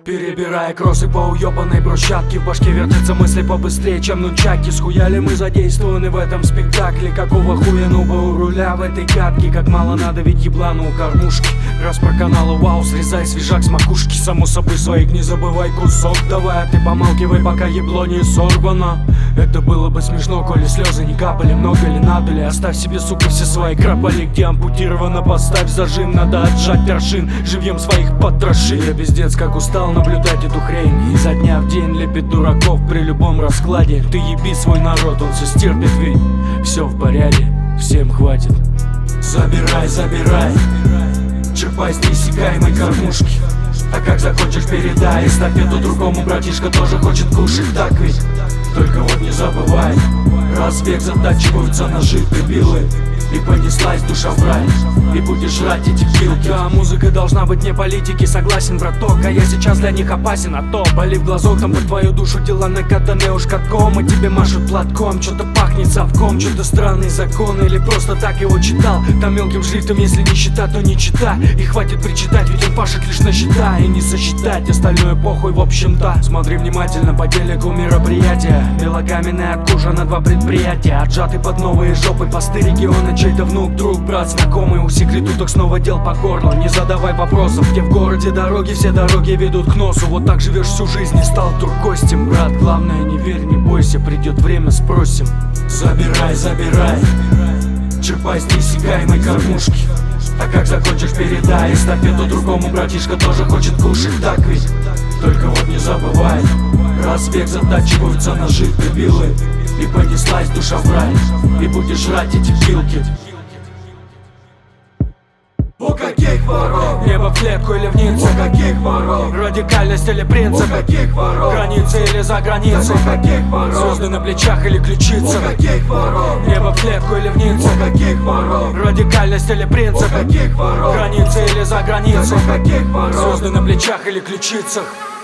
Перебирая кроссы по уёбанной брусчатке, в башке вертятся мысли побыстрее, чем нунчаки. Схуяли мы задействованы в этом спектакле? Какого хуя нуба у руля в этой катке? Как мало надо ведь еблану у кормушки. Раз про каналы вау, срезай свежак с макушки. Само собой своих не забывай кусок давай, а ты помалкивай, пока ебло не сорвано. Это было бы смешно, коли слезы не капали. Много ли надо ли? Оставь себе, сука, все свои крапали. Где ампутировано, поставь зажим. Надо отжать торшин, живьем своих потроши. Я пиздец как устал наблюдать эту хрень. Изо дня в день лепит дураков при любом раскладе. Ты еби свой народ, он все стерпит, ведь все в порядке, всем хватит. Забирай, забирай, черпай с неиссякаемой кормушки. А как закончишь, передай эстафету другому, братишка тоже хочет кушать, так ведь? Только вот не забывай, раз в век затачиваются ножи, дебилы. И понеслась душа в рай, и будешь жрать эти пилки. Да, музыка должна быть не политики, согласен, браток. А я сейчас для них опасен, а то боли в глазок, там под твою душу дела накатаны уж катком. И тебе машут платком, что-то пахнет совком. Что-то странный закон, или просто так его читал. Там мелким шрифтом, если не счета, то не чита. И хватит причитать, ведь он пашет лишь на счета. И не сосчитать, остальное похуй в общем-то. Смотри внимательно по телеку мероприятия. Белокаменная откужа на два предприятия. Отжаты под новые жопы посты региона. Чей-то внук, друг, брат, знакомый. У секретуток снова дел по горло. Не задавай вопросов, где в городе дороги, все дороги ведут к носу. Вот так живешь всю жизнь и стал вдруг гостем. Брат, главное не верь, не бойся, придет время, спросим. Забирай, забирай, черпай с неиссякаемой кормушки. А как закончишь, передай эстафету другому, братишка тоже хочет кушать, так ведь? Только вот не забывай, раз в век затачиваются ножи, дебилы. И понеслась душа в рай, и будешь жрать эти пилки. У каких воров? Небо в клетку или в ниццу? У каких воров? Радикальность или принцип? У каких воров? Границы или за границей? У каких воров? Звезды на плечах или ключица? У каких воров? Небо в клетку или в ниццу? У каких воров? Радикальность или принцип? У каких воров? Границы или за границей? У каких воров? Звезды на плечах или ключицах?